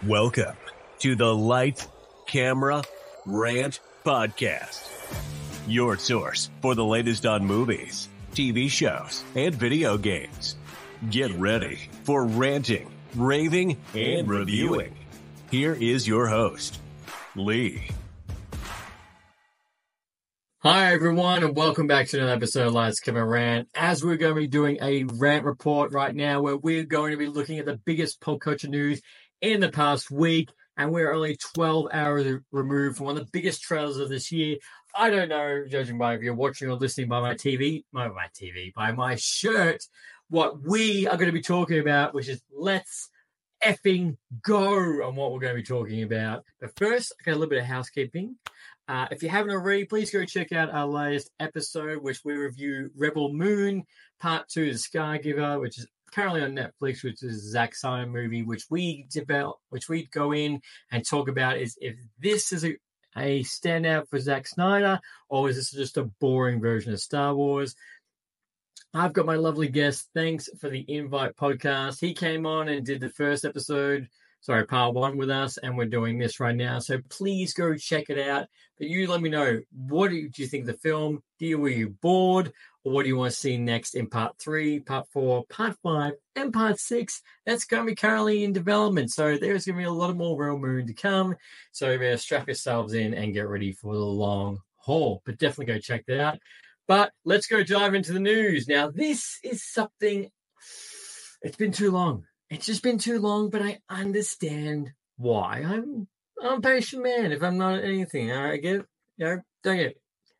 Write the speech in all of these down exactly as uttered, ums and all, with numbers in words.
Welcome to the Light, Camera, Rant Podcast. Your source for the latest on movies, T V shows, and video games. Get ready for ranting, raving, and reviewing. Here is your host, Lee. Hi everyone, and welcome back to another episode of Lights, Camera, Rant. As we're going to be doing a rant report right now, where we're going to be looking at the biggest pop culture news in the past week, and we're only twelve hours removed from one of the biggest trailers of this year. I don't know, judging by if you're watching or listening by my T V, by my T V, by my shirt, what we are going to be talking about, which is Let's Effing Go, and what we're going to be talking about. But first, I got a little bit of housekeeping. Uh, if you haven't already, please go check out our latest episode, which we review Rebel Moon, Part two, The Sky Giver, which is currently on Netflix, which is a Zack Snyder movie, which we develop, which we go in and talk about is if this is a, a standout for Zack Snyder, or is this just a boring version of Star Wars? I've got my lovely guest. Thanks for the invite podcast. He came on and did the first episode, sorry, part one with us, and we're doing this right now. So please go check it out. But you let me know, what do you, do you think of the film? Do you, were you bored? Or what do you want to see next in part three, part four, part five, and part six? That's going to be currently in development. So there's going to be a lot of more Rebel Moon to come. So you better strap yourselves in and get ready for the long haul. But definitely go check that out. But let's go dive into the news. Now, this is something, it's been too long. It's just been too long, but I understand why. I'm, I'm a patient man. If I'm not anything, I get it. You know, don't get it.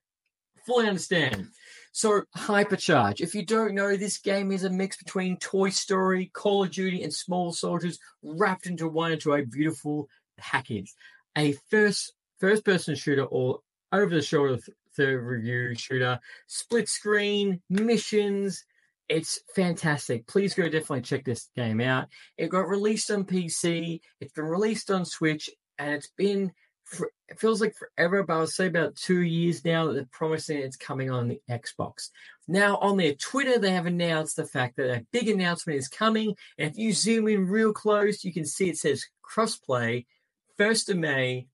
Fully understand. So, Hypercharge. If you don't know, this game is a mix between Toy Story, Call of Duty, and Small Soldiers wrapped into one into a beautiful package. A first first person shooter or over the shoulder third review shooter, split screen, missions. It's fantastic. Please go definitely check this game out. It got released on P C. It's been released on Switch, and it's been, for, it feels like forever, but I'll say about two years now that they're promising it's coming on the Xbox. Now, on their Twitter, they have announced the fact that a big announcement is coming. And if you zoom in real close, you can see it says crossplay, first of May,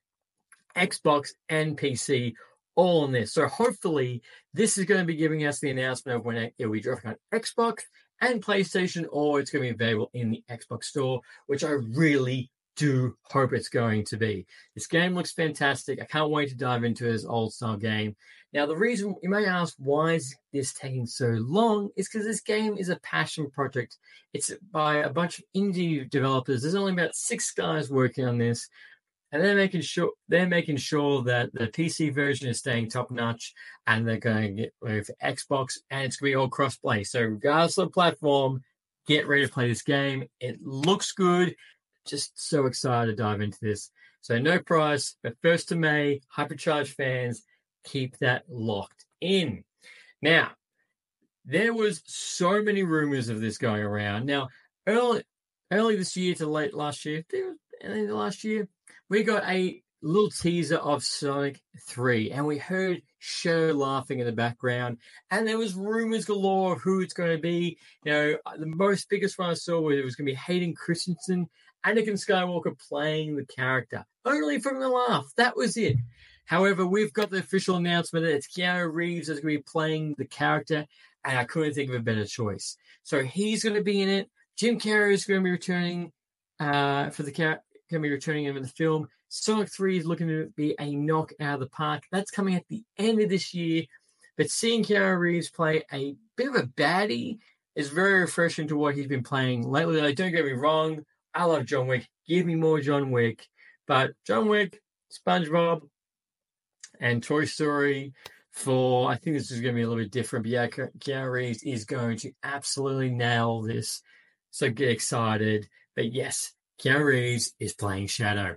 Xbox and P C, all on this. So hopefully this is going to be giving us the announcement of when it will be dropping on Xbox and PlayStation, or it's going to be available in the Xbox store, which I really do hope it's going to be. This game looks fantastic. I can't wait to dive into this old style game. Now, the reason you may ask why is this taking so long is because this game is a passion project. It's by a bunch of indie developers. There's only about six guys working on this. And they're making sure they're making sure that the P C version is staying top notch, and they're going to get ready for Xbox, and it's going to be all cross-play. So regardless of the platform, get ready to play this game. It looks good. Just so excited to dive into this. So no price, but first of May, Hypercharge fans, keep that locked in. Now, there was so many rumors of this going around. Now, early early this year to late last year, end of last year, we got a little teaser of Sonic three, and we heard Cher laughing in the background, and there was rumors galore of who it's going to be. You know, the most biggest one I saw was it was going to be Hayden Christensen, Anakin Skywalker playing the character. Only from the laugh. That was it. However, we've got the official announcement that it's Keanu Reeves that's going to be playing the character, and I couldn't think of a better choice. So he's going to be in it. Jim Carrey is going to be returning uh, for the character. Going to be returning him in the film. Sonic three is looking to be a knock out of the park. That's coming at the end of this year. But seeing Keanu Reeves play a bit of a baddie is very refreshing to what he's been playing lately. Like, don't get me wrong, I love John Wick. Give me more John Wick. But John Wick, SpongeBob, and Toy Story for, I think this is going to be a little bit different. But yeah, Keanu Reeves is going to absolutely nail this. So get excited. But yes, Keanu Reeves is playing Shadow.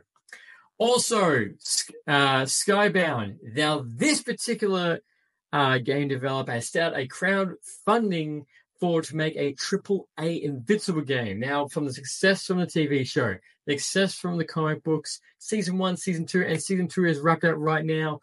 Also, uh, Skybound. Now, this particular uh, game developer has started a crowdfunding for to make a triple A Invincible game. Now, from the success from the T V show, the success from the comic books, season one, season two, and season two is wrapped up right now.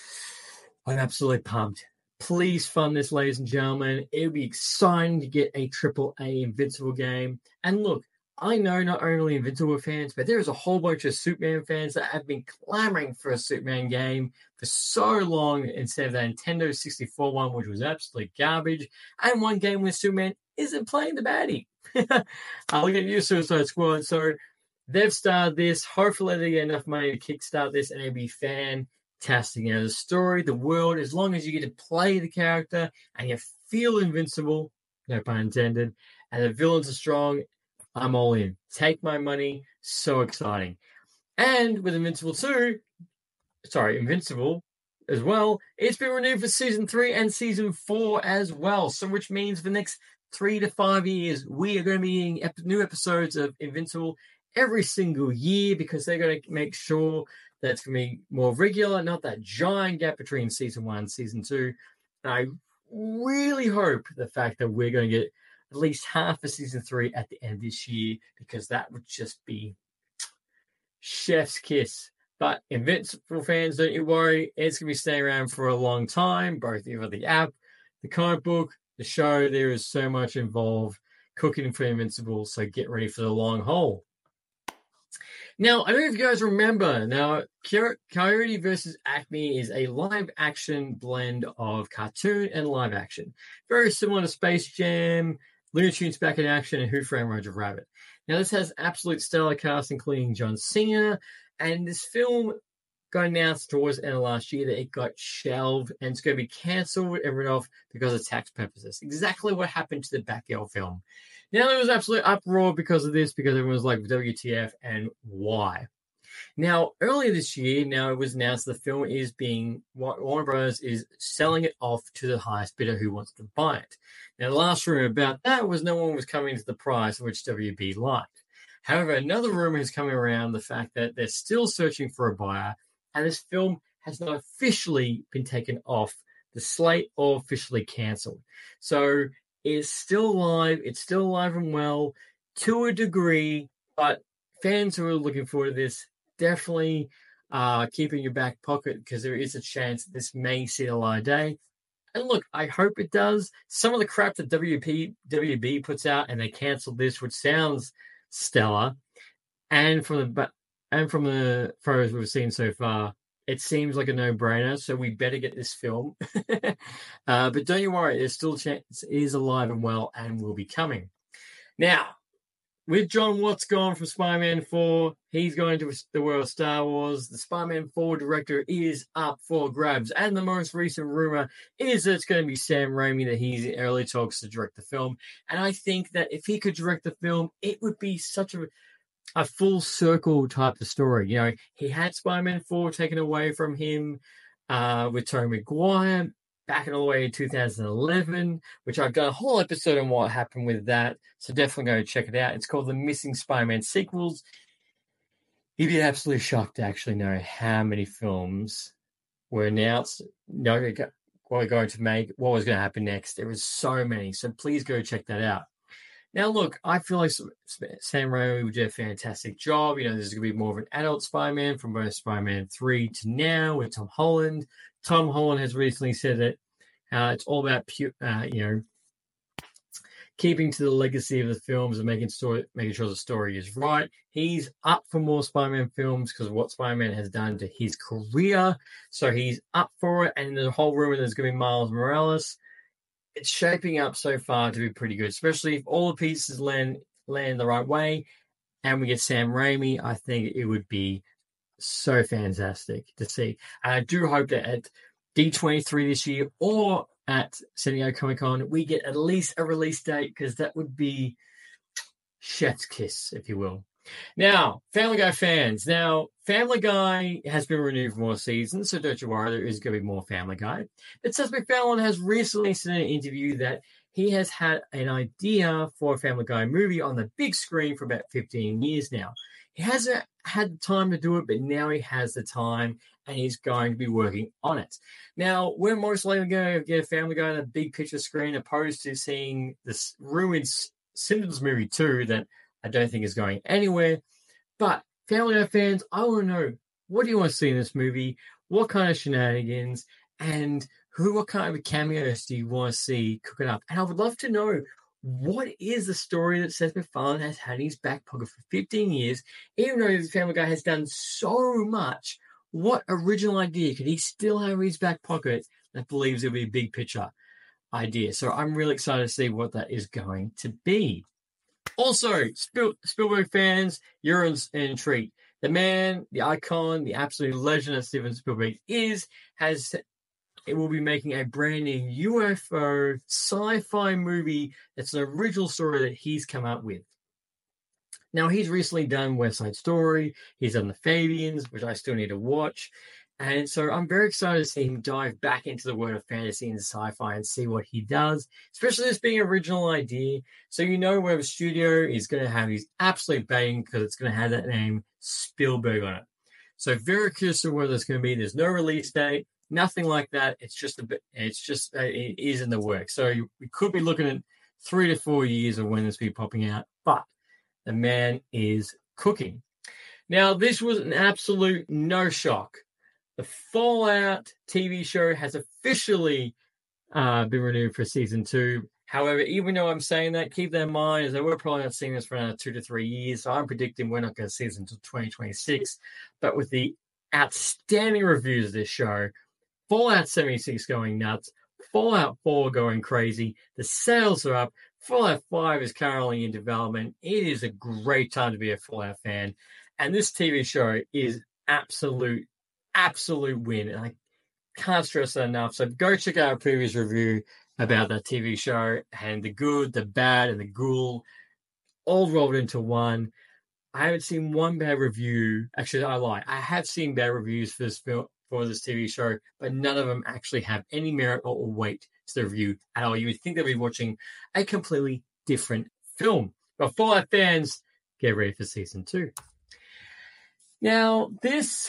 I'm absolutely pumped. Please fund this, ladies and gentlemen. It would be exciting to get a triple A Invincible game. And look, I know not only Invincible fans, but there's a whole bunch of Superman fans that have been clamoring for a Superman game for so long instead of the Nintendo sixty-four one, which was absolutely garbage, and one game where Superman isn't playing the baddie. uh, look at you, Suicide Squad. So they've started this. Hopefully they get enough money to kickstart this, and it'll be fantastic. You know, the story, the world, as long as you get to play the character and you feel invincible, no pun intended, and the villains are strong, I'm all in. Take my money. So exciting. And with Invincible two, sorry, Invincible as well, it's been renewed for season three and season four as well. So which means for the next three to five years, we are going to be getting ep- new episodes of Invincible every single year because they're going to make sure that it's going to be more regular, not that giant gap between season one and season two. And I really hope the fact that we're going to get at least half of season three at the end of this year, because that would just be chef's kiss. But Invincible fans, don't you worry. It's going to be staying around for a long time, both either the app, the comic book, the show. There is so much involved cooking for Invincible, so get ready for the long haul. Now, I don't know if you guys remember, now, Coyote versus Acme is a live-action blend of cartoon and live-action. Very similar to Space Jam, Looney Tunes Back in Action, and Who Framed Roger Rabbit. Now, this has absolute stellar cast, including John Cena, and this film got announced towards the end of last year that it got shelved, and it's going to be cancelled and written off because of tax purposes. Exactly what happened to the Batgirl film. Now, there was absolute uproar because of this, because everyone was like, W T F, and why? Now, earlier this year, now it was announced the film is being, Warner Bros. Is selling it off to the highest bidder who wants to buy it. Now, the last rumor about that was no one was coming to the price which W B liked. However, another rumor is coming around the fact that they're still searching for a buyer, and this film has not officially been taken off the slate or officially cancelled. So it's still live. It's still alive and well to a degree, but fans who are looking forward to this, definitely uh, keep in your back pocket, because there is a chance this may see the light of day. And look, I hope it does. Some of the crap that W P, W B puts out, and they canceled this, which sounds stellar, and from the and from the photos we've seen so far, it seems like a no-brainer, so we better get this film. uh, but don't you worry, there's still a chance it is alive and well and will be coming. Now, with John Watts gone from Spider-Man four, he's going to the world of Star Wars. The Spider-Man four director is up for grabs, and the most recent rumor is that it's going to be Sam Raimi, that he's in early talks to direct the film. And I think that if he could direct the film, it would be such a a full circle type of story. You know, he had Spider-Man four taken away from him uh, with Tobey Maguire back in all the way in two thousand eleven, which I've done a whole episode on what happened with that. So definitely go check it out. It's called The Missing Spider-Man Sequels. You'd be absolutely shocked to actually know how many films were announced, you know, what we're going to make, what was going to happen next. There was so many. So please go check that out. Now, look, I feel like Sam Raimi did a fantastic job. You know, there's going to be more of an adult Spider-Man from both Spider-Man three to now with Tom Holland. Tom Holland has recently said that uh, it's all about, pu- uh, you know, keeping to the legacy of the films and making story, making sure the story is right. He's up for more Spider-Man films because of what Spider-Man has done to his career. So he's up for it. And the whole rumor there's going to be Miles Morales. It's shaping up so far to be pretty good, especially if all the pieces land land the right way and we get Sam Raimi. I think it would be so fantastic to see. And I do hope that at D twenty-three this year or at San Diego Comic-Con, we get at least a release date, because that would be chef's kiss, if you will. Now, Family Guy fans. Now, Family Guy has been renewed for more seasons, so don't you worry, there is going to be more Family Guy. But Seth MacFarlane has recently said in an interview that he has had an idea for a Family Guy movie on the big screen for about fifteen years now. He hasn't had the time to do it, but now he has the time, and he's going to be working on it. Now, we're most likely going to get a Family Guy on a big picture screen, opposed to seeing this ruined Simpsons movie too that I don't think is going anywhere. But Family Guy fans, I want to know, what do you want to see in this movie? What kind of shenanigans? And who, what kind of cameos do you want to see cooking up? And I would love to know what is the story that Seth MacFarlane has had in his back pocket for fifteen years, even though the Family Guy has done so much? What original idea could he still have in his back pocket that believes it'll be a big picture idea? So I'm really excited to see what that is going to be. Also, Spiel- Spielberg fans, you're in, in treat. The man, the icon, the absolute legend that Steven Spielberg is, has it will be making a brand new U F O sci-fi movie that's an original story that he's come up with. Now, he's recently done West Side Story. He's done The Fabians, which I still need to watch. And so I'm very excited to see him dive back into the world of fantasy and sci-fi and see what he does, especially this being an original idea. So you know where the studio is going to have his absolute bang because it's going to have that name Spielberg on it. So very curious to where there's going to be. There's no release date, nothing like that. It's just a bit. It's just uh, it is in the works. So you, we could be looking at three to four years of when this will be popping out. But the man is cooking. Now this was an absolute no shock. The Fallout T V show has officially uh, been renewed for season two. However, even though I'm saying that, keep that in mind, is that we're probably not seeing this for another two to three years. So I'm predicting we're not going to see this until twenty twenty-six. But with the outstanding reviews of this show, Fallout seventy-six going nuts, Fallout four going crazy, the sales are up, Fallout five is currently in development. It is a great time to be a Fallout fan. And this T V show is absolute, absolute win. And I can't stress that enough. So go check out our previous review about that T V show and the good, the bad, and the ghoul all rolled into one. I haven't seen one bad review. Actually, I lie. I have seen bad reviews for this film, for this T V show, but none of them actually have any merit or weight to the review at all. You would think they'd be watching a completely different film. But Fallout fans, get ready for season two. Now, this,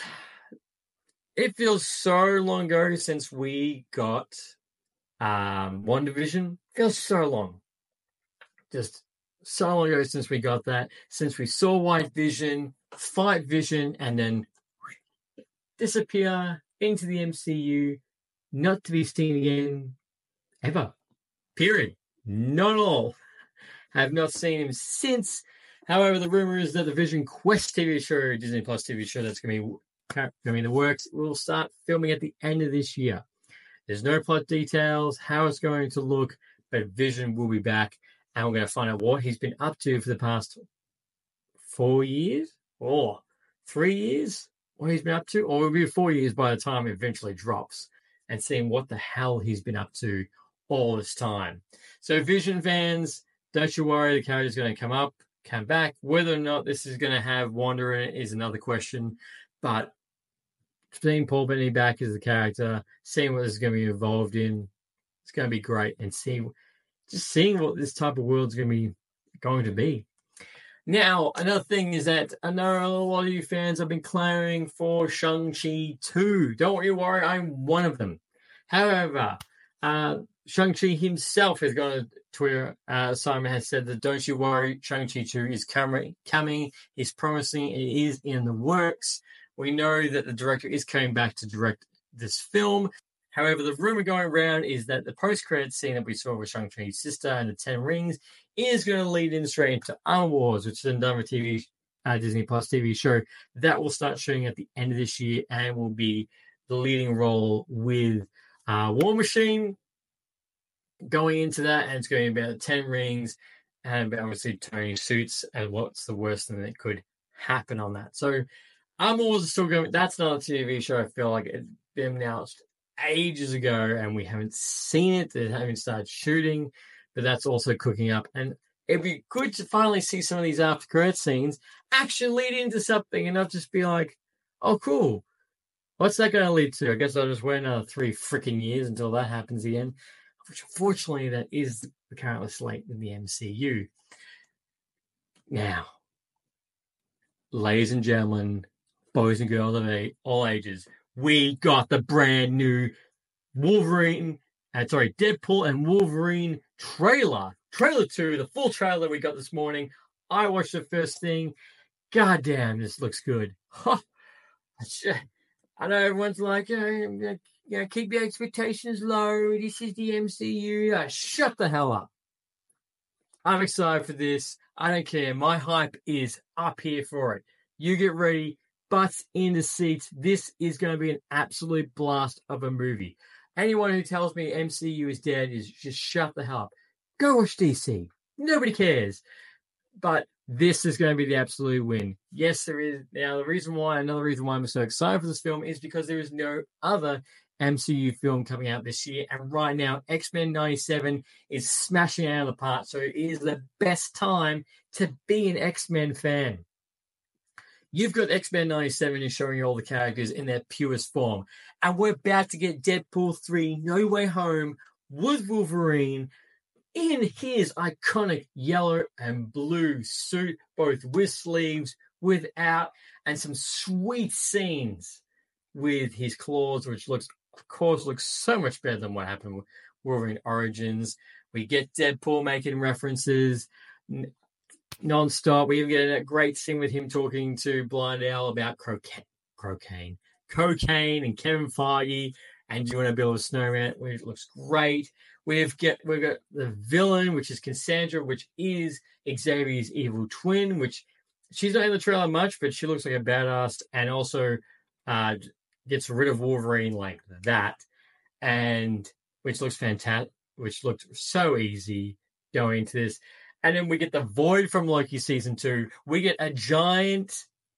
it feels so long ago since we got um, WandaVision. It feels so long. Just so long ago since we got that, since we saw White Vision, fight Vision, and then disappear into the M C U, not to be seen again ever. Period. Not all. Have not seen him since. However, the rumor is that the Vision Quest T V show, Disney Plus T V show that's going to be going to be in the works, will start filming at the end of this year. There's no plot details, how it's going to look, but Vision will be back, and we're going to find out what he's been up to for the past four years or three years. What he's been up to, or it'll be four years by the time it eventually drops, and seeing what the hell he's been up to all this time. So Vision fans, don't you worry, the character's going to come up, come back. Whether or not this is going to have Wanda in it is another question, but seeing Paul Bettany back as the character, seeing what this is going to be involved in, it's going to be great, and see, just seeing what this type of world is going to be going to be. Now, another thing is that I know a lot of you fans have been clamoring for Shang-Chi two. Don't you worry, I'm one of them. However, uh, Shang-Chi himself has gone to Twitter. Uh, Simon has said that don't you worry, Shang-Chi two is coming. He's promising it is in the works. We know that the director is coming back to direct this film. However, the rumor going around is that the post-credits scene that we saw with Shang-Chi's sister and the Ten Rings is going to lead in straight into Armor Wars, which is another T V, uh, Disney Plus T V show that will start shooting at the end of this year and will be the leading role with uh, War Machine going into that. And it's going to be about Ten Rings and obviously Tony suits and what's the worst thing that could happen on that. So Armor Wars is still going. That's not a T V show. I feel like it's been announced ages ago and we haven't seen it. They haven't started shooting, but that's also cooking up. And it'd be good to finally see some of these after credit scenes actually lead into something and not just be like, oh, cool. What's that going to lead to? I guess I'll just wait another three freaking years until that happens again. Which, unfortunately, that is the current slate in the M C U. Now, ladies and gentlemen, boys and girls of all ages, we got the brand new Wolverine, uh, sorry, Deadpool and Wolverine trailer. Trailer two, the full trailer we got this morning. I watched the first thing. God damn, this looks good. Huh. I know everyone's like, you know, you know, keep your expectations low. This is the M C U. Oh, shut the hell up. I'm excited for this. I don't care. My hype is up here for it. You get ready, butts in the seats. This is going to be an absolute blast of a movie. Anyone who tells me M C U is dead is just shut the hell up. Go watch D C. Nobody cares. But this is going to be the absolute win. Yes, there is. Now, the reason why, another reason why I'm so excited for this film is because there is no other M C U film coming out this year. And right now, X-Men ninety-seven is smashing out of the park. So it is the best time to be an X-Men fan. You've got X-Men ninety-seven is showing you all the characters in their purest form. And we're about to get Deadpool three, No Way Home, with Wolverine in his iconic yellow and blue suit, both with sleeves, without, and some sweet scenes with his claws, which looks, of course, looks so much better than what happened with Wolverine Origins. We get Deadpool making references non-stop. We even get a great scene with him talking to Blind Owl about croca- cocaine, cocaine, and Kevin Feige, and you want to build a snowman, which looks great. We've get we've got the villain, which is Cassandra, which is Xavier's evil twin, which she's not in the trailer much, but she looks like a badass, and also uh, gets rid of Wolverine like that, and which looks fantastic, which looked so easy going into this. And then we get the Void from Loki season two. We get a giant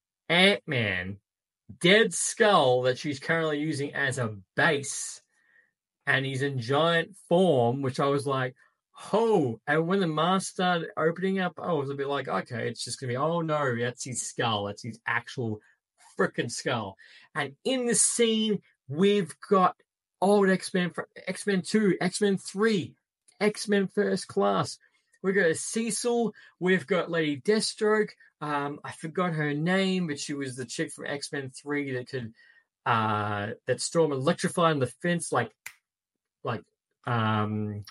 Ant-Man dead skull that she's currently using as a base. And he's in giant form, which I was like, oh. And when the mask started opening up, I was a bit like, okay, it's just going to be, oh no, that's his skull. That's his actual freaking skull. And in the scene, we've got old X-Men, X-Men two, X-Men three, X-Men First Class. We've got a Cecil. We've got Lady Deathstroke. Um, I forgot her name, but she was the chick from X-Men three that could, uh, that Storm electrified on the fence like, like, um,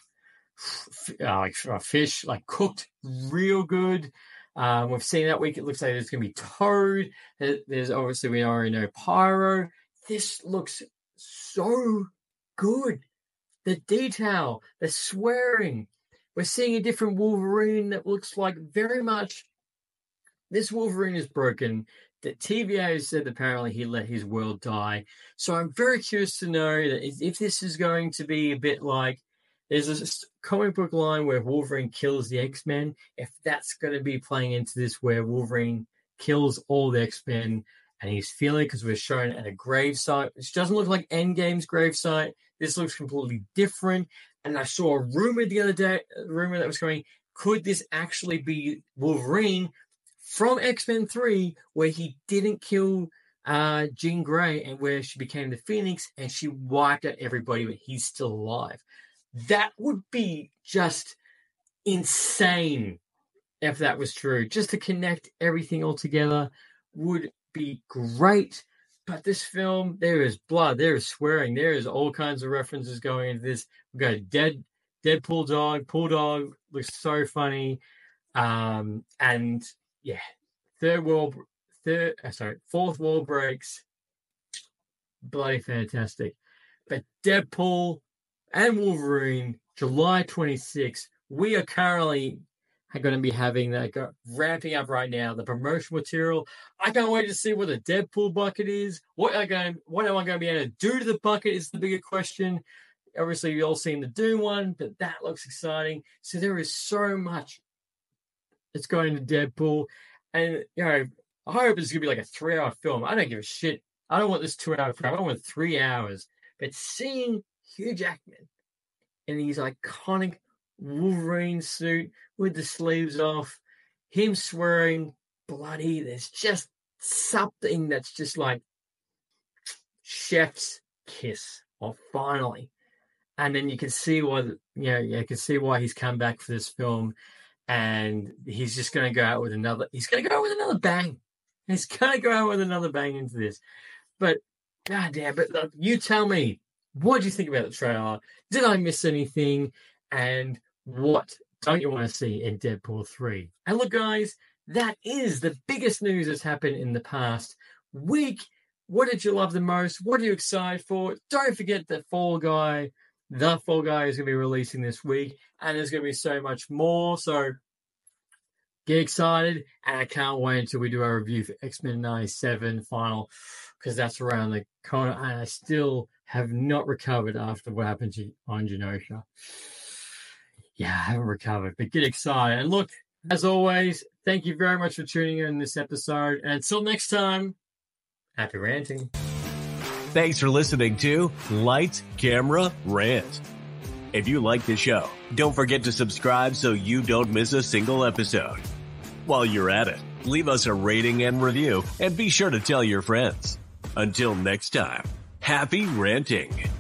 f- uh, like uh, fish, like cooked real good. Um, we've seen that week. It looks like there's going to be Toad. There's obviously, we already know Pyro. This looks so good. The detail, the swearing. We're seeing a different Wolverine that looks like very much this Wolverine is broken. That T V A said apparently he let his world die. So I'm very curious to know that if this is going to be a bit like there's a comic book line where Wolverine kills the X-Men. If that's going to be playing into this where Wolverine kills all the X-Men and he's feeling because we're shown at a gravesite, which doesn't look like Endgame's gravesite. This looks completely different. And I saw a rumor the other day, a rumor that was going, could this actually be Wolverine from X-Men three, where he didn't kill uh, Jean Grey and where she became the Phoenix and she wiped out everybody, but he's still alive? That would be just insane if that was true. Just to connect everything all together would be great. But this film, there is blood, there is swearing, there is all kinds of references going into this. We've got a dead, dead Pool Dog. Pool Dog looks so funny. Um, and yeah, third world, third, uh, sorry, fourth wall breaks. Bloody fantastic. But Deadpool and Wolverine, July twenty-sixth. We are currently going to be having that go, ramping up right now. The promotional material. I can't wait to see what the Deadpool bucket is. What am I going? What am I going to be able to do to the bucket is the bigger question. Obviously, you've all seen the Doom one, but that looks exciting. So there is so much that's going to Deadpool, and you know, I hope it's going to be like a three-hour film. I don't give a shit. I don't want this two-hour film. I want three hours. But seeing Hugh Jackman in his iconic Wolverine suit with the sleeves off, him swearing bloody, there's just something that's just like chef's kiss. Or finally. And then you can see why, you know, you can see why he's come back for this film, and he's just going to go out with another. He's going to go out with another bang. He's going to go out with another bang into this. But goddamn, but look, you tell me, what do you think about the trailer? Did I miss anything? And what don't you want to see in Deadpool three? And look, guys, that is the biggest news that's happened in the past week. What did you love the most? What are you excited for? Don't forget that Fall Guy, The Fall Guy is going to be releasing this week, and there's going to be so much more. So get excited, and I can't wait until we do our review for X-Men ninety-seven final, because that's around the corner, and I still have not recovered after what happened to, on Genosha. Yeah, I haven't recovered, but get excited. And look, as always, thank you very much for tuning in this episode, and until next time, happy ranting. Thanks for listening to Lights, Camera, Rant. If you like the show, don't forget to subscribe so you don't miss a single episode. While you're at it, leave us a rating and review, and be sure to tell your friends. Until next time, happy ranting.